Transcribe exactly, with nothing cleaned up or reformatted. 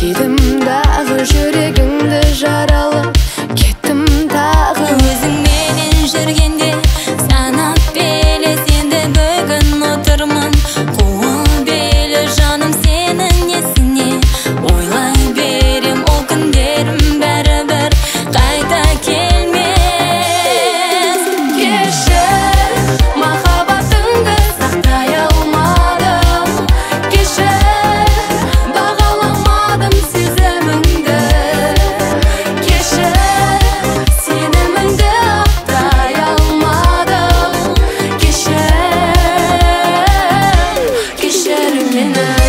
Сүйдім дағы жүрегіңді жаралап, кеттім тағы. Өзің менен жүргенде санап белі, сенде бүгін отырмын қуып белі. Жаным сенің несіне ойлай берем, ол күндерім бәрібір қайта келмес. Кешір, махаббатыңды сақтай алмадым. Кешір, бағаламадым сезіміңді. Кешір, сеніміңді ақтай алмадым. Кешір, кешір мені.